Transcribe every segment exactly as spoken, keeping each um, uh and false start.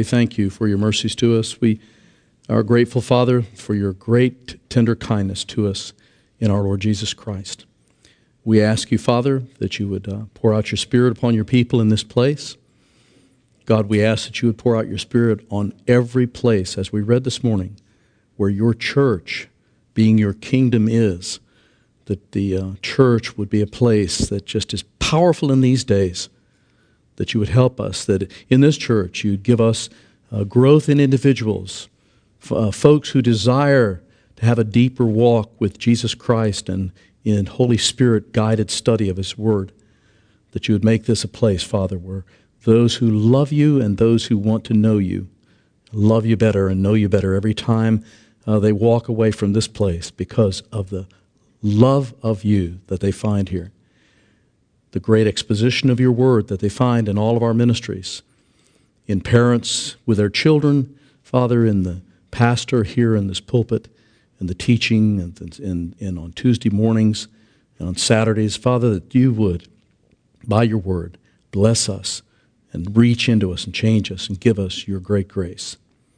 we thank you for your mercies to us. We are grateful, Father, for your great tender kindness to us in our Lord Jesus Christ. We ask you, Father, that you would uh, pour out your Spirit upon your people in this place. God, we ask that you would pour out your Spirit on every place, as we read this morning, where your church, being your kingdom, is, that the uh, church would be a place that just is powerful in these days, that you would help us, that in this church you'd give us uh, growth in individuals, f- uh, folks who desire to have a deeper walk with Jesus Christ and in Holy Spirit-guided study of His Word, that you would make this a place, Father, where those who love you and those who want to know you love you better and know you better every time uh, they walk away from this place because of the love of you that they find here, the great exposition of your Word that they find in all of our ministries, in parents with their children, Father, in the pastor here in this pulpit, and the teaching, and, and, and on Tuesday mornings, and on Saturdays, Father, that you would, by your Word, bless us and reach into us and change us and give us your great grace.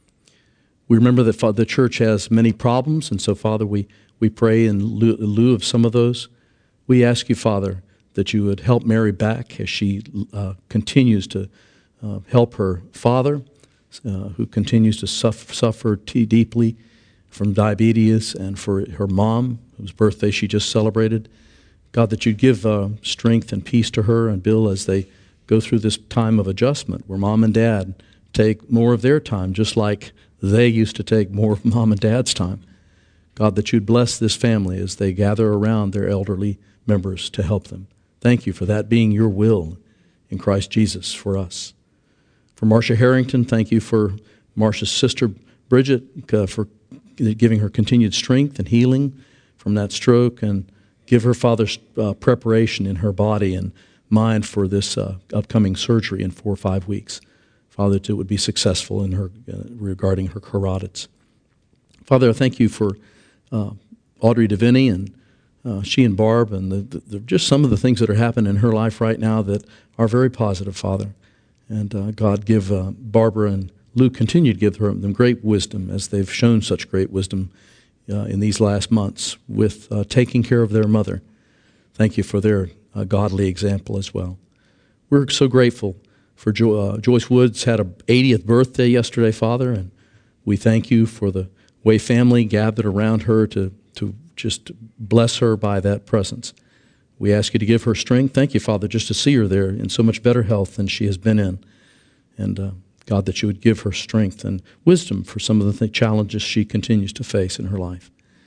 We remember that the church has many problems, and so, Father, we, we pray in lieu, in lieu of some of those. We ask you, Father, that you would help Mary back as she uh, continues to uh, help her father, uh, who continues to suffer, suffer t- deeply from diabetes, and for her mom, whose birthday she just celebrated. God, that you'd give uh, strength and peace to her and Bill as they go through this time of adjustment where mom and dad take more of their time, just like they used to take more of mom and dad's time. God, that you'd bless this family as they gather around their elderly members to help them. Thank you for that being your will in Christ Jesus for us. For Marcia Harrington, thank you for Marcia's sister, Bridget, uh, for giving her continued strength and healing from that stroke, and give her, Father, uh, preparation in her body and mind for this uh, upcoming surgery in four or five weeks. Father, that it would be successful in her uh, regarding her carotids. Father, I thank you for uh, Audrey DeVinny, and uh, she and Barb, and the, the, the, just some of the things that are happening in her life right now that are very positive, Father. And uh, God, give uh, Barbara and Luke, continue to give her, them great wisdom, as they've shown such great wisdom uh, in these last months with uh, taking care of their mother. Thank you for their uh, godly example as well. We're so grateful for jo- uh, Joyce Woods had a eightieth birthday yesterday, Father, and we thank you for the way family gathered around her to, to just bless her by that presence. We ask you to give her strength. Thank you, Father, just to see her there in so much better health than she has been in. And uh, God, that you would give her strength and wisdom for some of the th- challenges she continues to face in her life.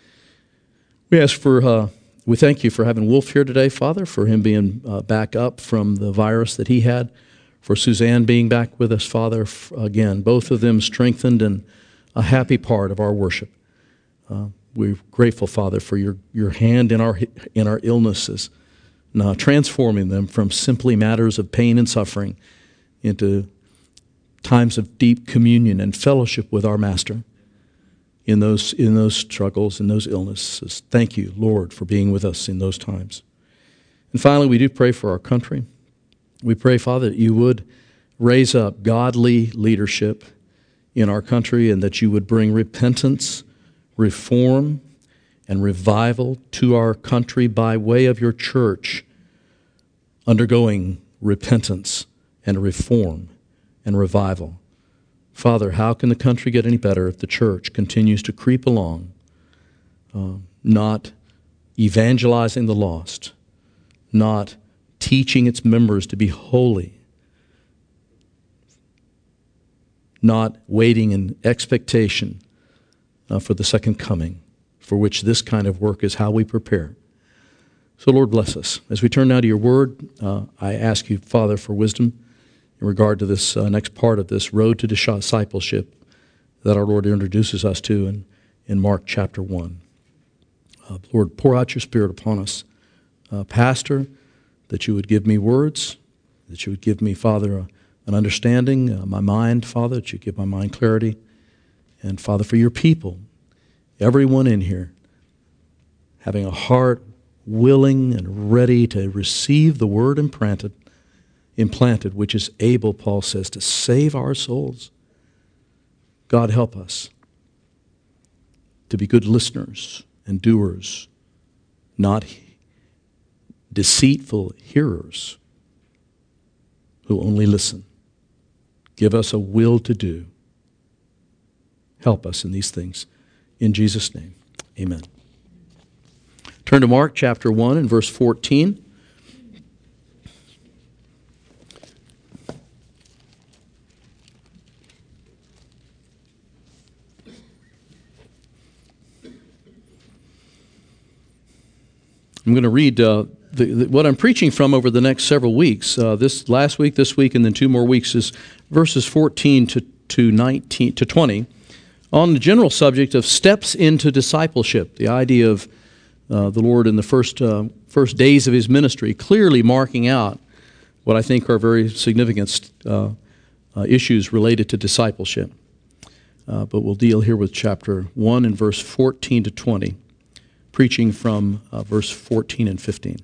We ask for, uh, we thank you for having Wolf here today, Father, for him being uh, back up from the virus that he had, for Suzanne being back with us, Father, f- again, both of them strengthened and a happy part of our worship. Uh, we're grateful, Father, for your, your hand in our in our illnesses, uh, transforming them from simply matters of pain and suffering into times of deep communion and fellowship with our Master in those in those struggles and those illnesses. Thank you, Lord, for being with us in those times. And finally, we do pray for our country. We pray, Father, that you would raise up godly leadership in our country, and that you would bring repentance, reform, and revival to our country by way of your church undergoing repentance and reform and revival. Father, how can the country get any better if the church continues to creep along, uh, not evangelizing the lost, not teaching its members to be holy, not waiting in expectation uh, for the second coming, for which this kind of work is how we prepare. So, Lord, bless us. As we turn now to your word, uh, I ask you, Father, for wisdom in regard to this uh, next part of this road to discipleship that our Lord introduces us to in, in Mark chapter one. Uh, Lord, pour out your Spirit upon us. Uh, Pastor, that you would give me words, that you would give me, Father, a, an understanding, uh, my mind, Father, that you give my mind clarity. And, Father, for your people, everyone in here, having a heart willing and ready to receive the word implanted, implanted, which is able, Paul says, to save our souls. God, help us to be good listeners and doers, not deceitful hearers who only listen. Give us a will to do. Help us in these things. In Jesus' name, amen. Turn to Mark chapter one and verse fourteen. I'm going to read uh, the, the, what I'm preaching from over the next several weeks. Uh, this last week, this week, and then two more weeks is verses fourteen to, to nineteen to twenty on the general subject of steps into discipleship. The idea of uh, the Lord in the first uh, first days of His ministry, clearly marking out what I think are very significant uh, uh, issues related to discipleship. Uh, but we'll deal here with chapter one and verse fourteen to twenty. Preaching from uh, verse fourteen and fifteen.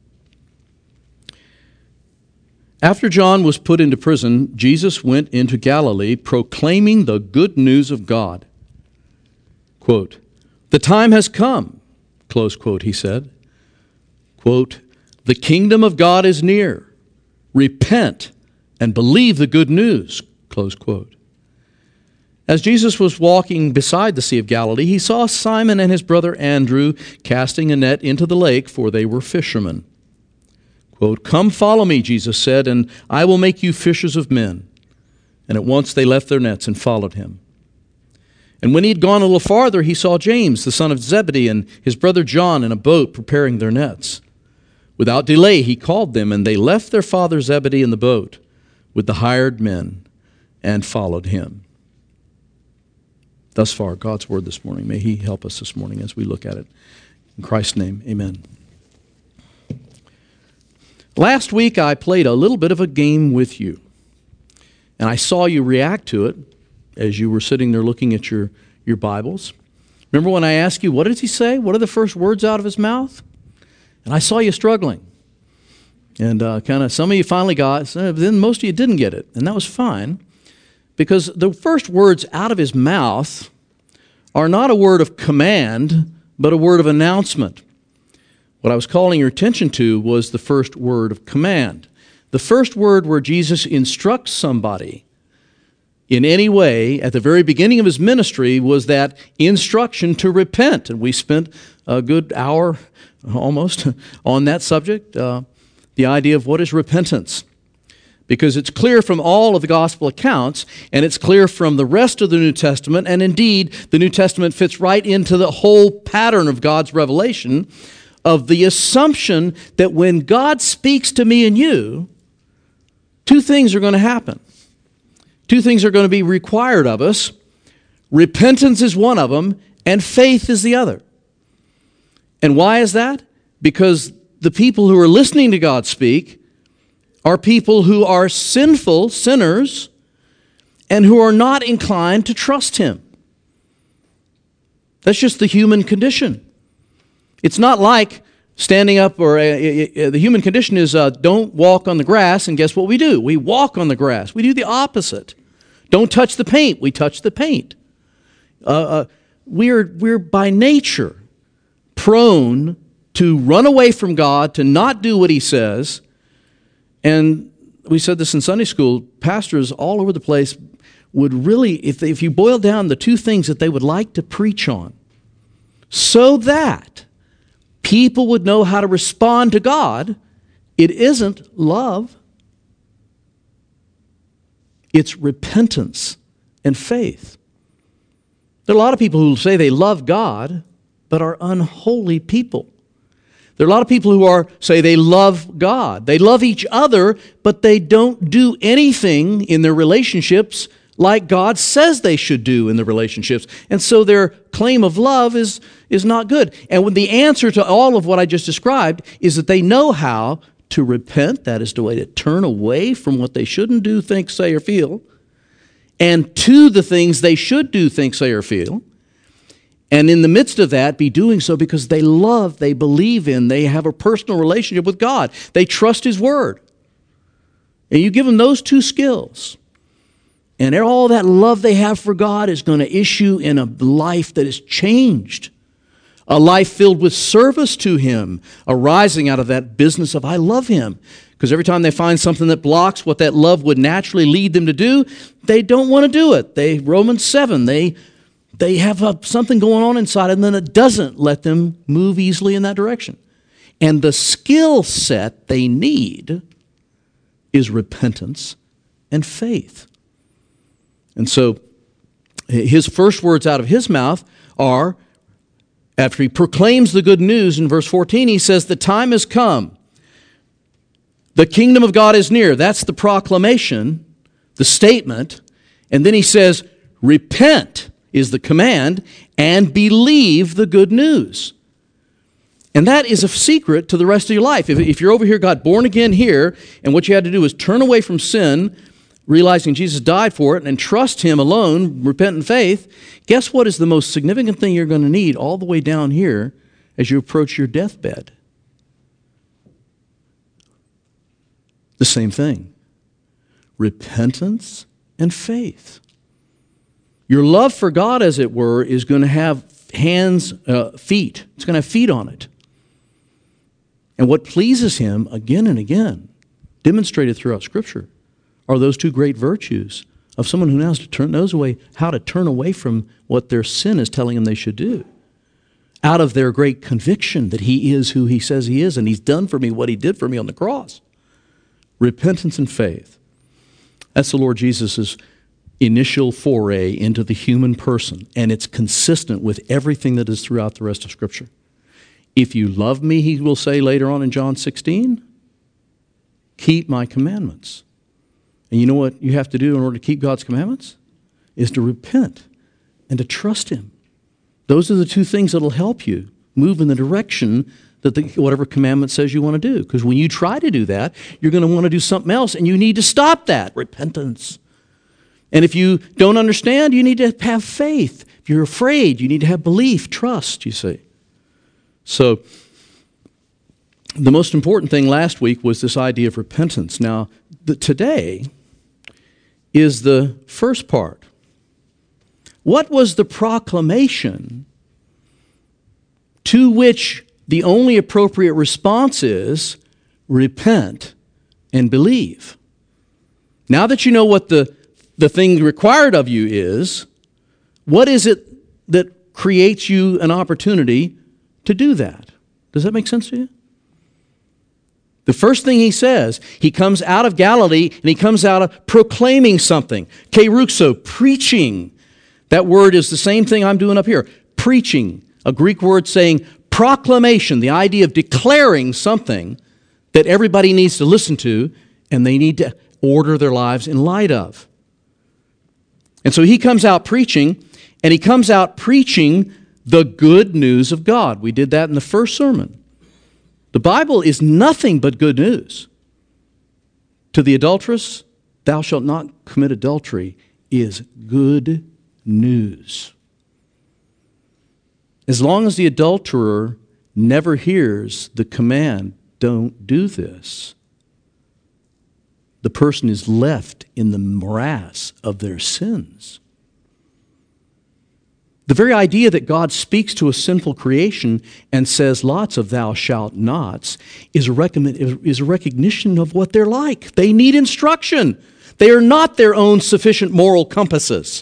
After John was put into prison, Jesus went into Galilee proclaiming the good news of God. Quote, "The time has come," close quote, he said. Quote, "The kingdom of God is near. Repent and believe the good news," close quote. As Jesus was walking beside the Sea of Galilee, he saw Simon and his brother Andrew casting a net into the lake, for they were fishermen. Quote, "Come follow me," Jesus said, "and I will make you fishers of men." And at once they left their nets and followed him. And when he had gone a little farther, he saw James, the son of Zebedee, and his brother John in a boat preparing their nets. Without delay he called them, and they left their father Zebedee in the boat with the hired men and followed him. Thus far, God's word this morning. May He help us this morning as we look at it. In Christ's name, amen. Last week, I played a little bit of a game with you. And I saw you react to it as you were sitting there looking at your, your Bibles. Remember when I asked you, what did he say? What are the first words out of his mouth? And I saw you struggling. And uh, kind of some of you finally got, then most of you didn't get it. And that was fine. Because the first words out of his mouth are not a word of command, but a word of announcement. What I was calling your attention to was the first word of command. The first word where Jesus instructs somebody in any way at the very beginning of his ministry was that instruction to repent. And we spent a good hour almost on that subject, uh, the idea of what is repentance. Because it's clear from all of the gospel accounts, and it's clear from the rest of the New Testament, and indeed, the New Testament fits right into the whole pattern of God's revelation, of the assumption that when God speaks to me and you, two things are going to happen. Two things are going to be required of us. Repentance is one of them, and faith is the other. And why is that? Because the people who are listening to God speak are people who are sinful sinners and who are not inclined to trust Him. That's just the human condition. It's not like standing up, or uh, uh, the human condition is uh, don't walk on the grass, and guess what we do? We walk on the grass. We do the opposite. Don't touch the paint. We touch the paint. Uh, uh, we're, we're by nature prone to run away from God, to not do what He says. And we said this in Sunday school, pastors all over the place would really, if, they, if you boil down the two things that they would like to preach on, so that people would know how to respond to God, it isn't love. It's repentance and faith. There are a lot of people who say they love God, but are unholy people. There are a lot of people who are say they love God. They love each other, but they don't do anything in their relationships like God says they should do in the relationships. And so their claim of love is, is not good. And when the answer to all of what I just described is that they know how to repent, that is the way to turn away from what they shouldn't do, think, say, or feel, and to the things they should do, think, say, or feel. And in the midst of that, be doing so because they love, they believe in, they have a personal relationship with God. They trust His Word. And you give them those two skills, And all that love they have for God is going to issue in a life that is changed. A life filled with service to Him, arising out of that business of I love Him. Because every time they find something that blocks what that love would naturally lead them to do, they don't want to do it. They Romans seven, they, they have a, something going on inside and then it doesn't let them move easily in that direction. And the skill set they need is repentance and faith. And so his first words out of his mouth are, after he proclaims the good news in verse fourteen, he says, the time has come. The kingdom of God is near. That's the proclamation, the statement. And then he says, repent is the command, and believe the good news. And that is a secret to the rest of your life. If, if you're over here, got born again here, and what you had to do is turn away from sin, realizing Jesus died for it, and trust Him alone, repentant faith, guess what is the most significant thing you're going to need all the way down here as you approach your deathbed? The same thing. Repentance and faith. Your love for God, as it were, is going to have hands, uh, feet. It's going to have feet on it. And what pleases Him again and again, demonstrated throughout Scripture, are those two great virtues of someone who knows, to turn, knows away, how to turn away from what their sin is telling them they should do. Out of their great conviction that He is who He says He is, and He's done for me what He did for me on the cross. Repentance and faith. That's the Lord Jesus' initial foray into the human person, and it's consistent with everything that is throughout the rest of Scripture. If you love me, He will say later on in John sixteen, keep my commandments. And you know what you have to do in order to keep God's commandments? Is to repent and to trust Him. Those are the two things that will help you move in the direction that the, whatever commandment says you want to do. Because when you try to do that, you're going to want to do something else, and you need to stop that. Repentance. And if you don't understand, you need to have faith. If you're afraid, you need to have belief, trust, you see. So, the most important thing last week was this idea of repentance. Now, the, today is the first part. What was the proclamation to which the only appropriate response is repent and believe? Now that you know what the, the thing required of you is, what is it that creates you an opportunity to do that? Does that make sense to you? The first thing he says, he comes out of Galilee and he comes out of proclaiming something. Keruxo, preaching. That word is the same thing I'm doing up here. Preaching, a Greek word saying proclamation, the idea of declaring something that everybody needs to listen to and they need to order their lives in light of. And so he comes out preaching, and he comes out preaching the good news of God. We did that in the first sermon. The Bible is nothing but good news. To the adulteress, thou shalt not commit adultery, is good news. As long as the adulterer never hears the command, don't do this, the person is left in the morass of their sins. The very idea that God speaks to a sinful creation and says lots of thou shalt nots is a, recommend, is a recognition of what they're like. They need instruction. They are not their own sufficient moral compasses.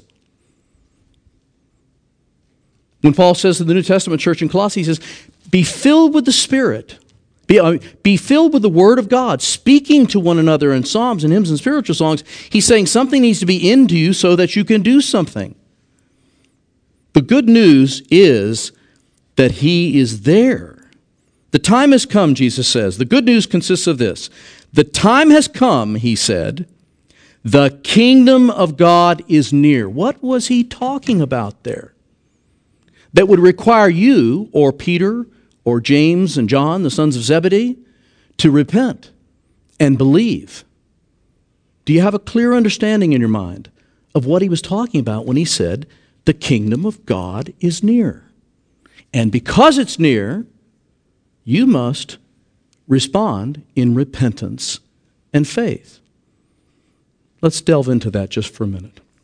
When Paul says to the New Testament church in Colossae, he says, be filled with the Spirit. Be, uh, be filled with the Word of God, speaking to one another in psalms and hymns and spiritual songs. He's saying something needs to be into you so that you can do something. The good news is that He is there. The time has come, Jesus says. The good news consists of this. The time has come, He said. The kingdom of God is near. What was He talking about there? That would require you, or Peter, or James and John, the sons of Zebedee, to repent and believe. Do you have a clear understanding in your mind of what He was talking about when He said, the kingdom of God is near? And because it's near, you must respond in repentance and faith. Let's delve into that just for a minute.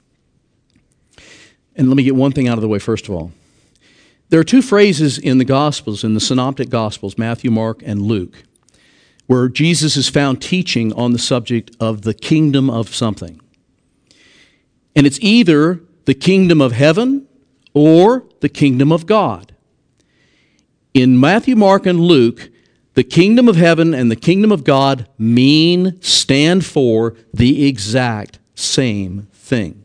and let me get one thing out of the way first of all. There are two phrases in the Gospels, in the Synoptic Gospels, Matthew, Mark, and Luke, where Jesus is found teaching on the subject of the kingdom of something. And it's either the kingdom of heaven or the kingdom of God. In Matthew, Mark, and Luke, the kingdom of heaven and the kingdom of God mean, stand for the exact same thing.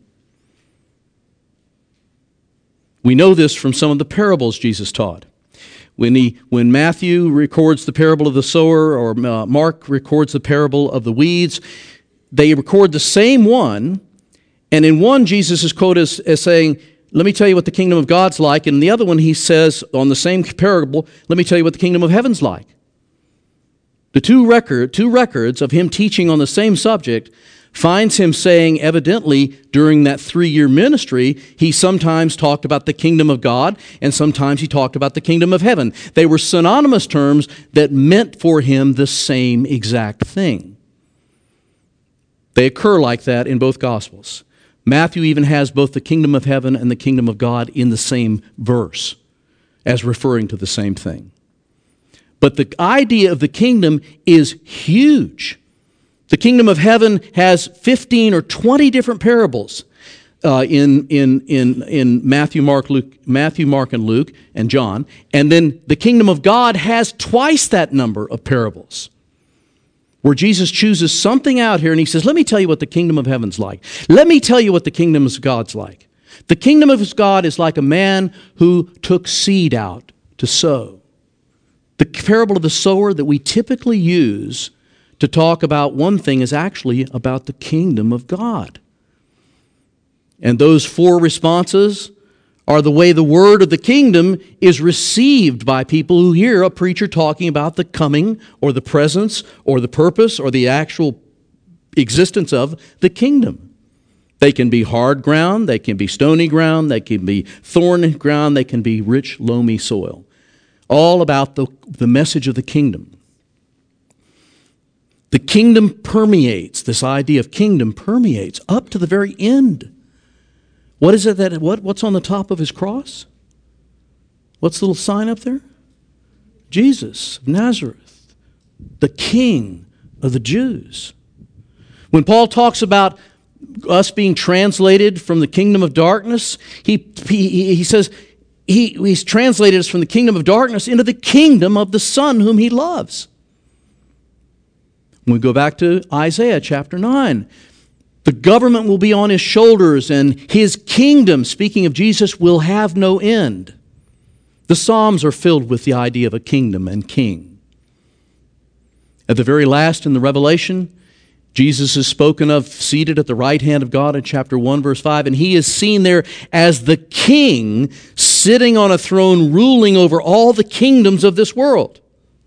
We know this from some of the parables Jesus taught. When, he, when Matthew records the parable of the sower, or uh, Mark records the parable of the weeds, they record the same one, and in one Jesus is quoted as, as saying, let me tell you what the kingdom of God's like, and in the other one he says, on the same parable, let me tell you what the kingdom of heaven's like. The two, record, two records of him teaching on the same subject finds him saying, evidently, during that three-year ministry, he sometimes talked about the kingdom of God, and sometimes he talked about the kingdom of heaven. They were synonymous terms that meant for him the same exact thing. They occur like that in both Gospels. Matthew even has both the kingdom of heaven and the kingdom of God in the same verse, as referring to the same thing. But the idea of the kingdom is huge. The kingdom of heaven has fifteen or twenty different parables uh, in, in, in, in Matthew, Mark, Luke, Matthew, Mark, and Luke, and John. And then the kingdom of God has twice that number of parables, where Jesus chooses something out here and he says, let me tell you what the kingdom of heaven's like. Let me tell you what the kingdom of God's like. The kingdom of God is like a man who took seed out to sow. The parable of the sower that we typically use to talk about one thing is actually about the kingdom of God. And those four responses are the way the word of the kingdom is received by people who hear a preacher talking about the coming or the presence or the purpose or the actual existence of the kingdom. They can be hard ground, they can be stony ground, they can be thorny ground, they can be rich, loamy soil. All about the, the message of the kingdom. The kingdom permeates, this idea of kingdom permeates up to the very end. What is it that, what, what's on the top of his cross? What's the little sign up there? Jesus of Nazareth, the King of the Jews. When Paul talks about us being translated from the kingdom of darkness, he, he, he says, He, he's translated us from the kingdom of darkness into the kingdom of the Son whom he loves. When we go back to Isaiah chapter nine, the government will be on his shoulders and his kingdom, speaking of Jesus, will have no end. The Psalms are filled with the idea of a kingdom and king. At the very last in the Revelation, Jesus is spoken of seated at the right hand of God in chapter one, verse five, and he is seen there as the king sitting on a throne ruling over all the kingdoms of this world.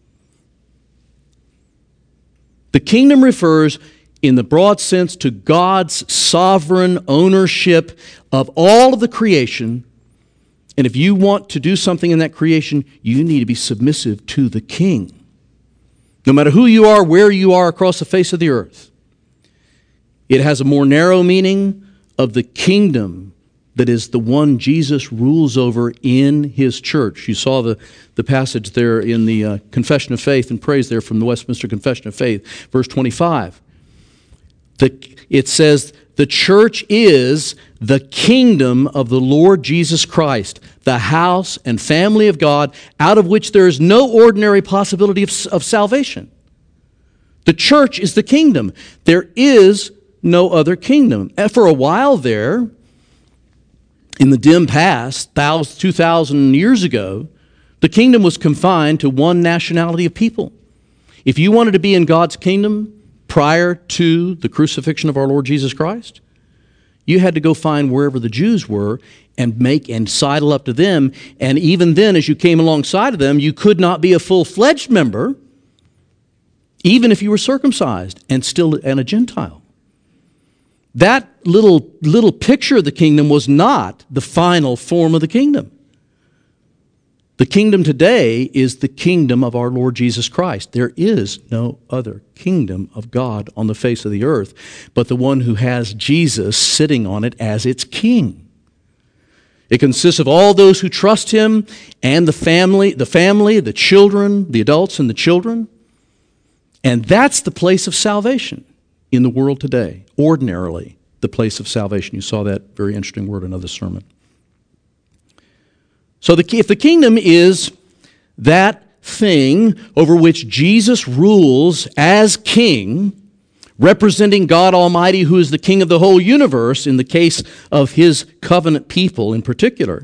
The kingdom refers, in the broad sense, to God's sovereign ownership of all of the creation. And if you want to do something in that creation, you need to be submissive to the king. No matter who you are, where you are across the face of the earth. It has a more narrow meaning of the kingdom that is the one Jesus rules over in his church. You saw the, the passage there in the uh, Confession of Faith and Praise there from the Westminster Confession of Faith, verse twenty-five. The, it says, the church is the kingdom of the Lord Jesus Christ, the house and family of God, out of which there is no ordinary possibility of, of salvation. The church is the kingdom. There is no other kingdom. And for a while there, in the dim past, two thousand years ago, the kingdom was confined to one nationality of people. If you wanted to be in God's kingdom prior to the crucifixion of our Lord Jesus Christ, you had to go find wherever the Jews were and make and sidle up to them. And even then, as you came alongside of them, you could not be a full-fledged member, even if you were circumcised and still and a Gentile. That little, little picture of the kingdom was not the final form of the kingdom. The kingdom today is the kingdom of our Lord Jesus Christ. There is no other kingdom of God on the face of the earth but the one who has Jesus sitting on it as its king. It consists of all those who trust him and the family, the family, the children, the adults and the children. And that's the place of salvation in the world today, ordinarily, the place of salvation. You saw that very interesting word in another sermon. So the, if the kingdom is that thing over which Jesus rules as king, representing God Almighty, who is the king of the whole universe, in the case of his covenant people in particular,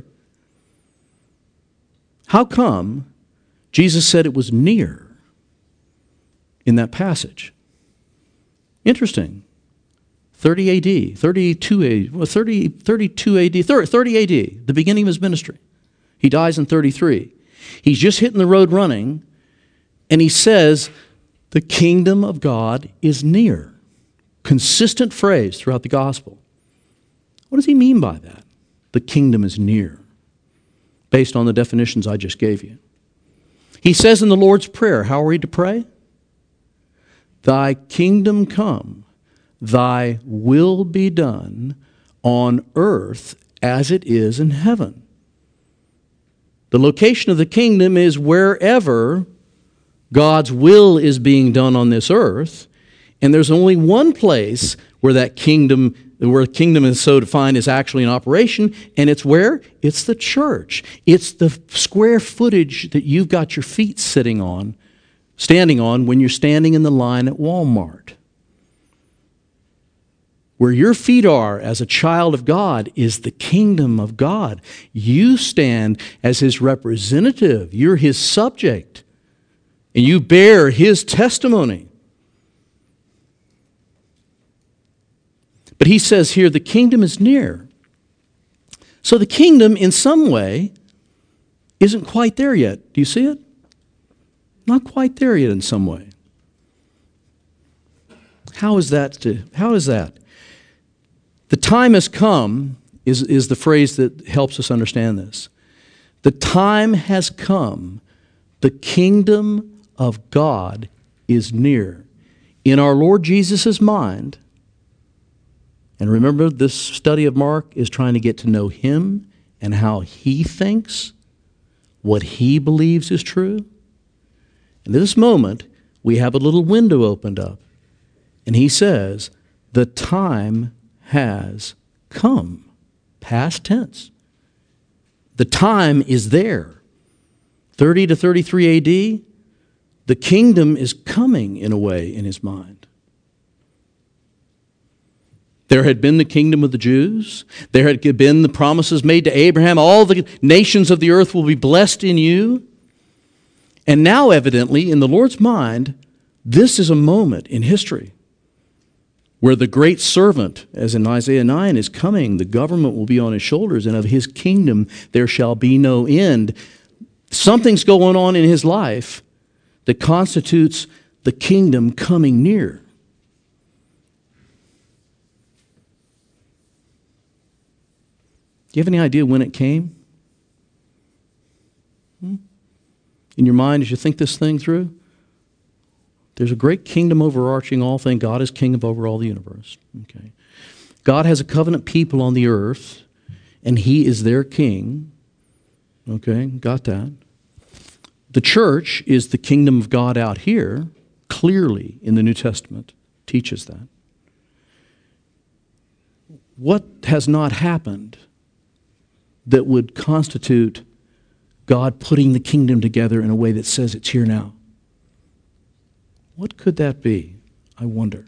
how come Jesus said it was near in that passage? Interesting. thirty A D, thirty-two A D, well, thirty, thirty-two A D, thirty A D, the beginning of his ministry. He dies in thirty-three. He's just hitting the road running, and he says, the kingdom of God is near. Consistent phrase throughout the gospel. What does he mean by that? The kingdom is near, based on the definitions I just gave you. He says in the Lord's Prayer, how are we to pray? Thy kingdom come, thy will be done on earth as it is in heaven. The location of the kingdom is wherever God's will is being done on this earth, and there's only one place where that kingdom, where the kingdom is so defined is actually in operation, and it's where? It's the church. It's the square footage that you've got your feet sitting on, standing on when you're standing in the line at Walmart. Where your feet are as a child of God is the kingdom of God. You stand as his representative. You're his subject. And you bear his testimony. But he says here, the kingdom is near. So the kingdom, in some way, isn't quite there yet. Do you see it? Not quite there yet in some way. How is that? To, how is that? The time has come is, is the phrase that helps us understand this. The time has come. The kingdom of God is near. In our Lord Jesus' mind, and remember this study of Mark is trying to get to know him and how he thinks, what he believes is true. In this moment, we have a little window opened up. And he says, the time has come. Past tense. The time is there. thirty to thirty-three A D, the kingdom is coming in a way in his mind. There had been the kingdom of the Jews. There had been the promises made to Abraham. All the nations of the earth will be blessed in you. And now, evidently, in the Lord's mind, this is a moment in history where the great servant, as in Isaiah nine, is coming. The government will be on his shoulders, and of his kingdom there shall be no end. Something's going on in his life that constitutes the kingdom coming near. Do you have any idea when it came? Hmm? In your mind, as you think this thing through? There's a great kingdom overarching all things. God is king of over all the universe. Okay. God has a covenant people on the earth, and he is their king. Okay, got that. The church is the kingdom of God out here, clearly in the New Testament, teaches that. What has not happened that would constitute God putting the kingdom together in a way that says it's here now? What could that be? I wonder.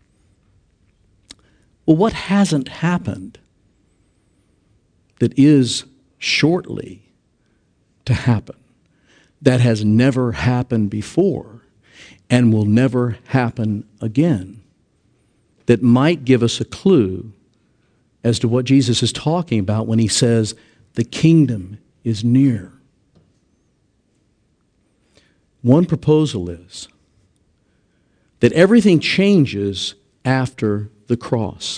Well, what hasn't happened that is shortly to happen, that has never happened before and will never happen again, that might give us a clue as to what Jesus is talking about when he says, the kingdom is near? One proposal is that everything changes after the cross.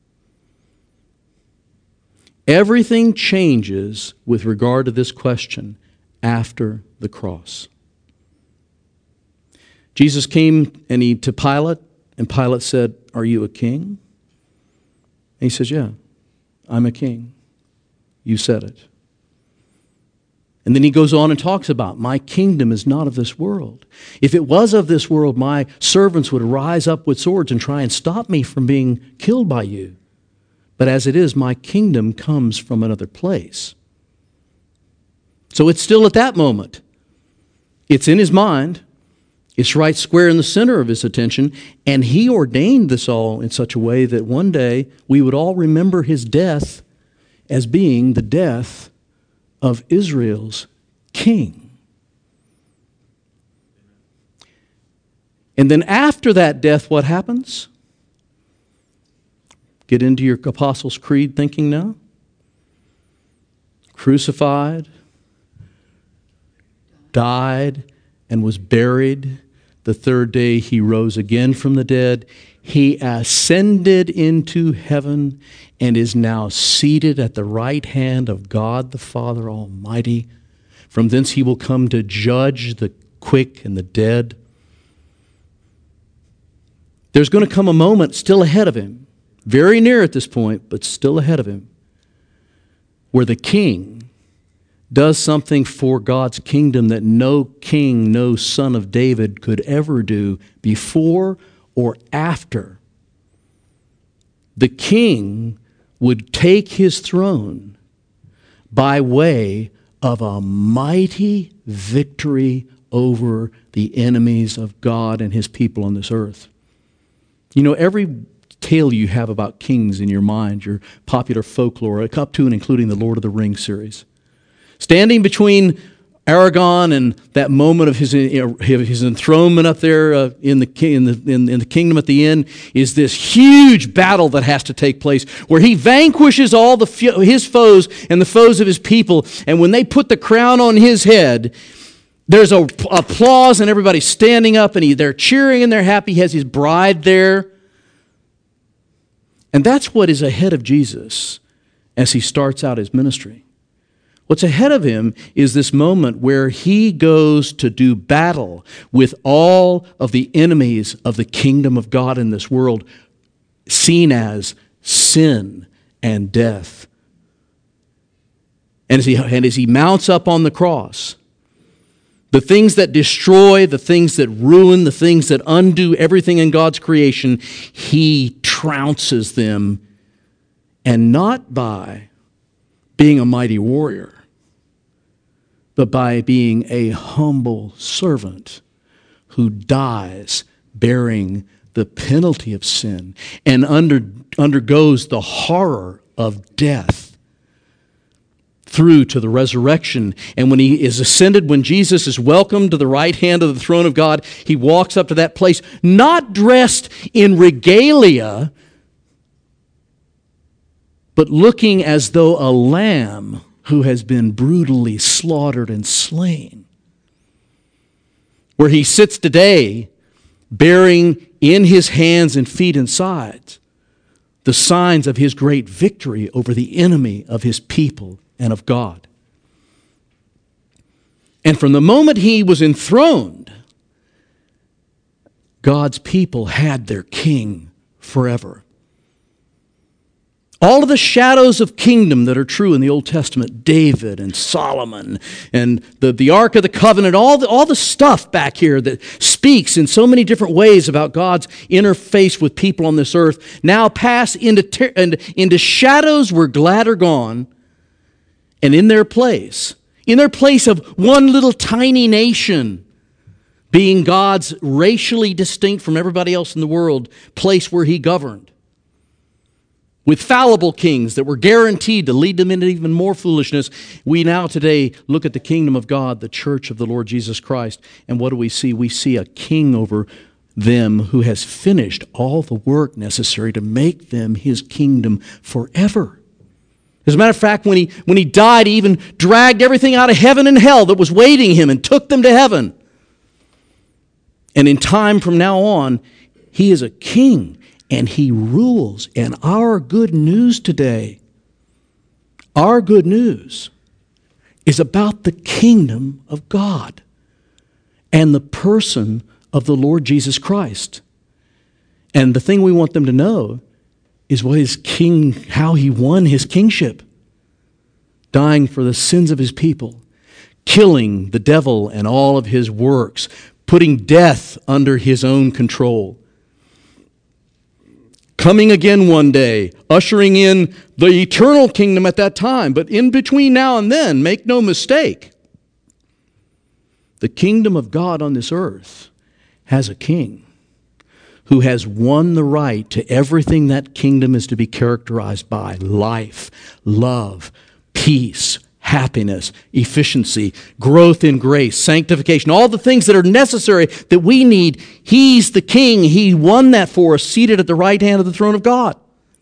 Everything changes with regard to this question after the cross. Jesus came and he to Pilate, and Pilate said, "Are you a king?" And he says, "Yeah, I'm a king." You said it. And then he goes on and talks about, my kingdom is not of this world. If it was of this world, my servants would rise up with swords and try and stop me from being killed by you. But as it is, my kingdom comes from another place. So it's still at that moment. It's in his mind. It's right square in the center of his attention. And he ordained this all in such a way that one day we would all remember his death as being the death of Israel's king. And then after that death, what happens? Get into your Apostles' Creed thinking now. Crucified, died, and was buried. The third day he rose again from the dead. He ascended into heaven and is now seated at the right hand of God the Father Almighty. From thence he will come to judge the quick and the dead. There's going to come a moment still ahead of him, very near at this point, but still ahead of him, where the king does something for God's kingdom that no king, no son of David could ever do before or after. The king would take his throne by way of a mighty victory over the enemies of God and his people on this earth. You know, every tale you have about kings in your mind, your popular folklore, up to and including the Lord of the Rings series. Standing between Aragorn and that moment of his, you know, his enthronement up there uh, in, the, in, the, in, in the kingdom at the end is this huge battle that has to take place where he vanquishes all the his foes and the foes of his people. And when they put the crown on his head, there's a, applause and everybody's standing up and he, they're cheering and they're happy. He has his bride there. And that's what is ahead of Jesus as he starts out his ministry. What's ahead of him is this moment where he goes to do battle with all of the enemies of the kingdom of God in this world, seen as sin and death. And as he, and as he mounts up on the cross, the things that destroy, the things that ruin, the things that undo everything in God's creation, he trounces them, and not by being a mighty warrior, but by being a humble servant who dies bearing the penalty of sin and under, undergoes the horror of death through to the resurrection. And when he is ascended, when Jesus is welcomed to the right hand of the throne of God, he walks up to that place, not dressed in regalia, but looking as though a lamb who has been brutally slaughtered and slain. Where he sits today, bearing in his hands and feet and sides the signs of his great victory over the enemy of his people and of God. And from the moment he was enthroned, God's people had their king forever. All of the shadows of kingdom that are true in the Old Testament, David and Solomon and the, the Ark of the Covenant, all the, all the stuff back here that speaks in so many different ways about God's interface with people on this earth, now pass into, ter- into, into shadows where glad are gone, and in their place, in their place of one little tiny nation, being God's racially distinct from everybody else in the world, place where he governed, with fallible kings that were guaranteed to lead them into even more foolishness, we now today look at the kingdom of God, the church of the Lord Jesus Christ, and what do we see? We see a king over them who has finished all the work necessary to make them his kingdom forever. As a matter of fact, when he, when he died, he even dragged everything out of heaven and hell that was waiting him and took them to heaven. And in time from now on, he is a king. And he rules. And our good news today, our good news is about the kingdom of God and the person of the Lord Jesus Christ. And the thing we want them to know is what his king, how he won his kingship. dying for the sins of his people, killing the devil and all of his works, putting death under his own control, coming again one day, ushering in the eternal kingdom at that time. But in between now and then, make no mistake, the kingdom of God on this earth has a king who has won the right to everything that kingdom is to be characterized by: life, love, peace, happiness, efficiency, growth in grace, sanctification, all the things that are necessary that we need. He's the king. He won that for us, seated at the right hand of the throne of God.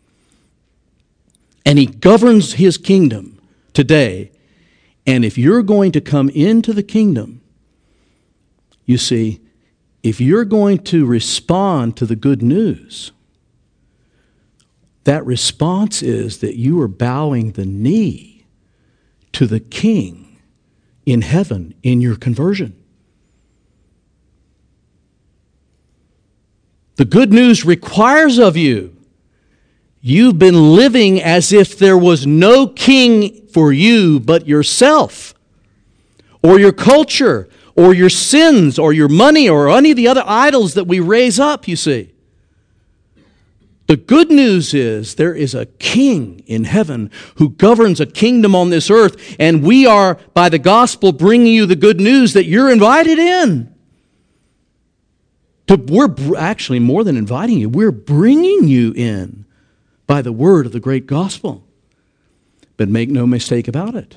And he governs his kingdom today. And if you're going to come into the kingdom, you see, if you're going to respond to the good news, that response is that you are bowing the knee to the King in heaven in your conversion. The good news requires of you, you've been living as if there was no king for you but yourself, or your culture, or your sins, or your money, or any of the other idols that we raise up, you see. The good news is there is a king in heaven who governs a kingdom on this earth, and we are, by the gospel, bringing you the good news that you're invited in. To, we're actually more than inviting you, we're bringing you in by the word of the great gospel. But make no mistake about it,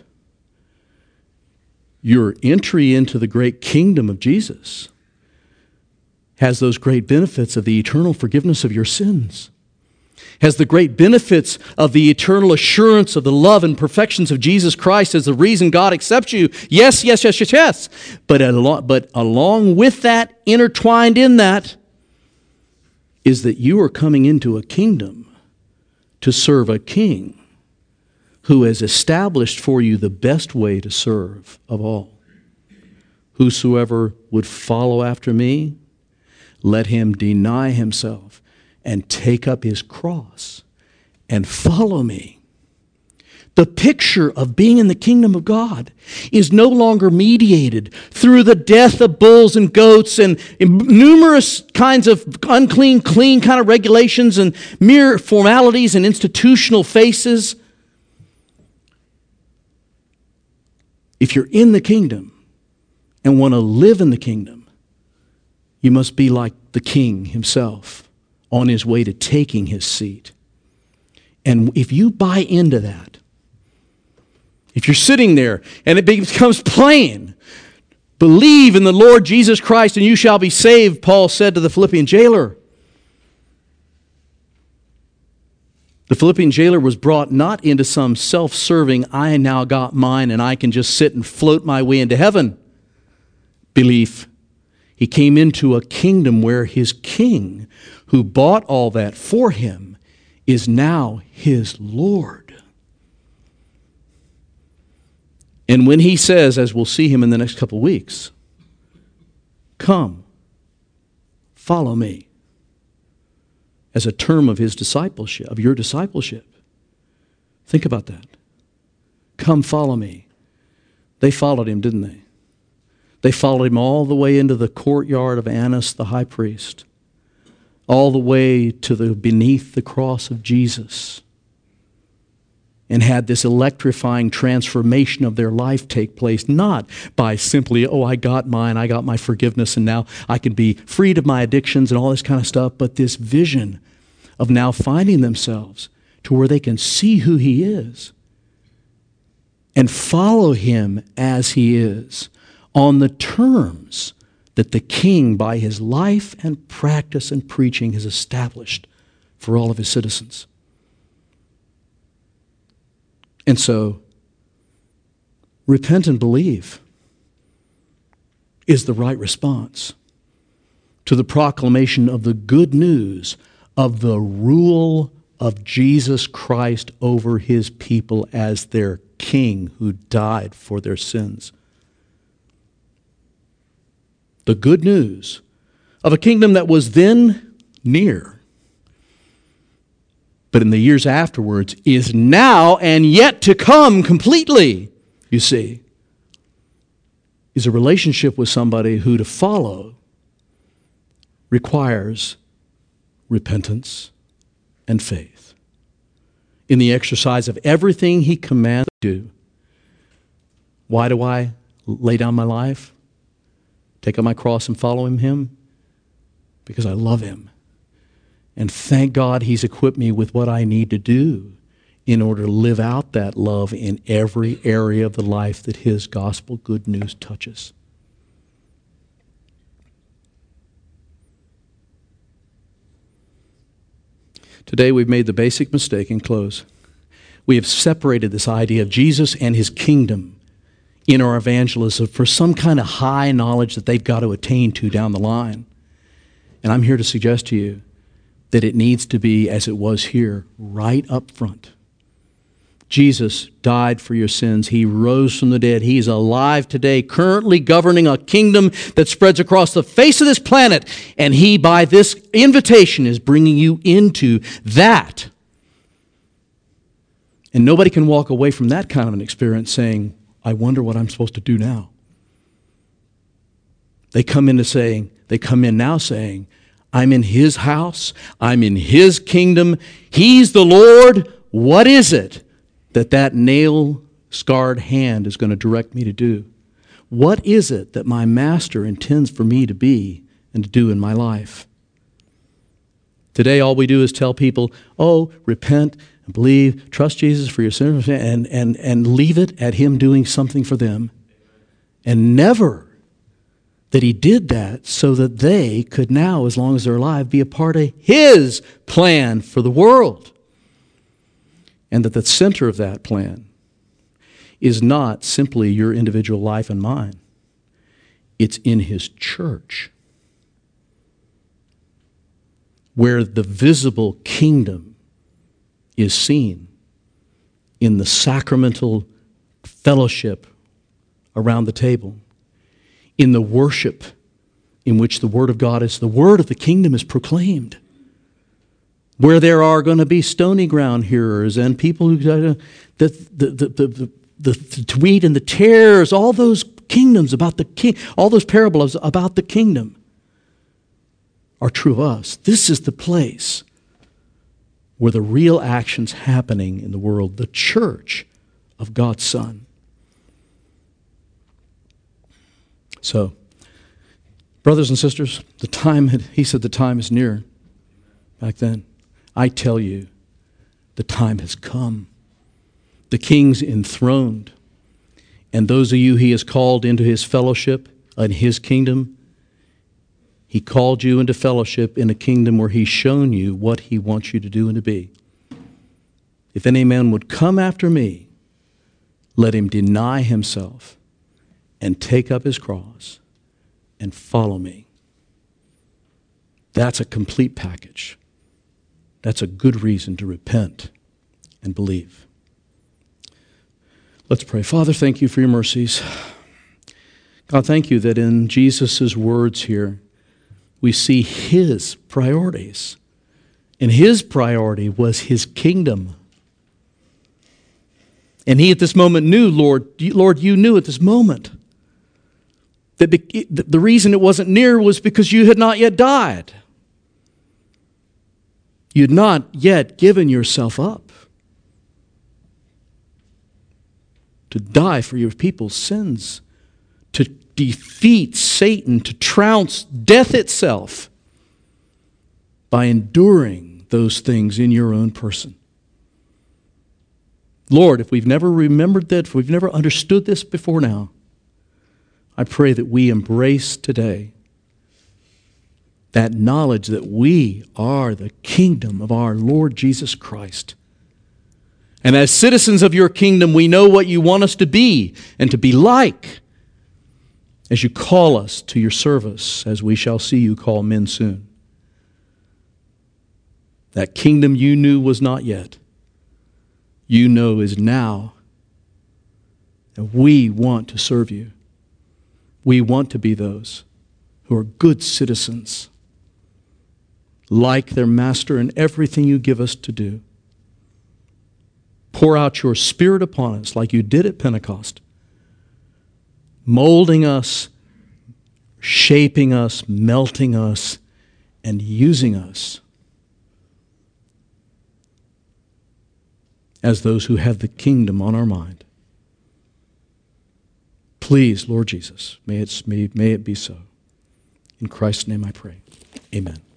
your entry into the great kingdom of Jesus has those great benefits of the eternal forgiveness of your sins, has the great benefits of the eternal assurance of the love and perfections of Jesus Christ as the reason God accepts you. Yes, yes, yes, yes, yes. But along, but along with that, intertwined in that, is that you are coming into a kingdom to serve a king who has established for you the best way to serve of all. Whosoever would follow after me, let him deny himself and take up his cross and follow me. The picture of being in the kingdom of God is no longer mediated through the death of bulls and goats and numerous kinds of unclean, clean kind of regulations and mere formalities and institutional faces. If you're in the kingdom and want to live in the kingdom, you must be like the king himself on his way to taking his seat. And if you buy into that, if you're sitting there and it becomes plain, believe in the Lord Jesus Christ and you shall be saved, Paul said to the Philippian jailer. The Philippian jailer was brought not into some self-serving, I now got mine and I can just sit and float my way into heaven belief. He came into a kingdom where his king, who bought all that for him, is now his Lord. And when he says, as we'll see him in the next couple of weeks, come, follow me, as a term of his discipleship, of your discipleship. Think about that. Come, follow me. They followed him, didn't they? They followed him all the way into the courtyard of Annas the high priest, all the way to the beneath the cross of Jesus, and had this electrifying transformation of their life take place, not by simply, oh, I got mine, I got my forgiveness, and now I can be freed of my addictions and all this kind of stuff, but this vision of now finding themselves to where they can see who he is and follow him as he is on the terms that the king, by his life and practice and preaching, has established for all of his citizens. And so, repent and believe is the right response to the proclamation of the good news of the rule of Jesus Christ over his people as their king who died for their sins. The good news of a kingdom that was then near, but in the years afterwards is now and yet to come completely, you see, is a relationship with somebody who to follow requires repentance and faith in the exercise of everything he commands to do. Why do I lay down my life, take up my cross and follow him? Because I love him. And thank God he's equipped me with what I need to do in order to live out that love in every area of the life that his gospel good news touches. Today we've made the basic mistake in close. We have separated this idea of Jesus and his kingdom in our evangelism for some kind of high knowledge that they've got to attain to down the line. And I'm here to suggest to you that it needs to be as it was here, right up front. Jesus died for your sins. He rose from the dead. He is alive today, currently governing a kingdom that spreads across the face of this planet. And he, by this invitation, is bringing you into that. And nobody can walk away from that kind of an experience saying, I wonder what I'm supposed to do now. They come into saying, they come in now saying, I'm in his house. I'm in his kingdom. He's the Lord. What is it that that nail-scarred hand is going to direct me to do? What is it that my master intends for me to be and to do in my life? Today, all we do is tell people, oh, repent and believe, trust Jesus for your sins, and, and, and leave it at him doing something for them. And never that he did that so that they could now, as long as they're alive, be a part of his plan for the world. And that the center of that plan is not simply your individual life and mine. It's in his church, where the visible kingdom is seen in the sacramental fellowship around the table, in the worship in which the Word of God is, the Word of the kingdom is proclaimed, where there are going to be stony ground hearers and people who, uh, the, the, the, the, the, the wheat and the tares, all those kingdoms about the king, all those parables about the kingdom are true of us. This is the place where the real action's happening in the world, the church of God's Son. So, brothers and sisters, the time, had, he said the time is near back then. I tell you, the time has come. The king's enthroned. And those of you he has called into his fellowship and his kingdom, he called you into fellowship in a kingdom where he's shown you what he wants you to do and to be. If any man would come after me, let him deny himself and take up his cross and follow me. That's a complete package. That's a good reason to repent and believe. Let's pray. Father, thank you for your mercies. God, thank you that in Jesus' words here, we see his priorities. And his priority was his kingdom. And he at this moment knew, Lord, Lord, you knew at this moment that the reason it wasn't near was because you had not yet died. You had not yet given yourself up to die for your people's sins, to defeat Satan, to trounce death itself by enduring those things in your own person. Lord, if we've never remembered that, if we've never understood this before now, I pray that we embrace today that knowledge that we are the kingdom of our Lord Jesus Christ. And as citizens of your kingdom, we know what you want us to be and to be like as you call us to your service, as we shall see you call men soon. That kingdom you knew was not yet, you know is now. And we want to serve you. We want to be those who are good citizens, like their master in everything you give us to do. Pour out your Spirit upon us like you did at Pentecost, molding us, shaping us, melting us, and using us as those who have the kingdom on our mind. Please, Lord Jesus, may it, may, may it be so. In Christ's name I pray. Amen.